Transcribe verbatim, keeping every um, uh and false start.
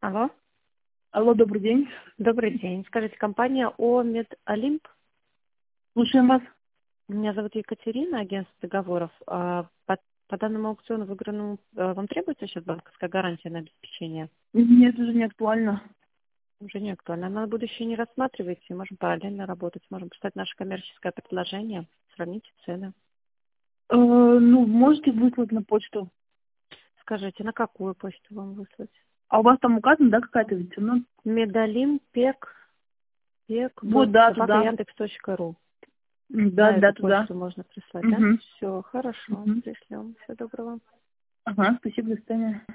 Алло. Алло, добрый день. Добрый день. Скажите, компания О Мед Олимп? Слушаем вас. Меня зовут Екатерина, агентство договоров. А, По, по данному аукциону выигранному а, вам требуется сейчас банковская гарантия на обеспечение? Нет, уже не актуально. Уже не актуально. На будущее не рассматриваете, можем параллельно работать, можем писать наше коммерческое предложение, сравните цены. Э, ну, можете выслать на почту. Скажите, на какую почту вам выслать? А у вас там указана, да, какая-то ведь? Ну, Медолим, пек, пек, вот, да, собака туда. яндекс точка ру. М, Да, На да, эту туда. почту можно прислать, да? Угу. Все, хорошо, Угу. пришлем. Всего доброго. Ага, спасибо, до свидания.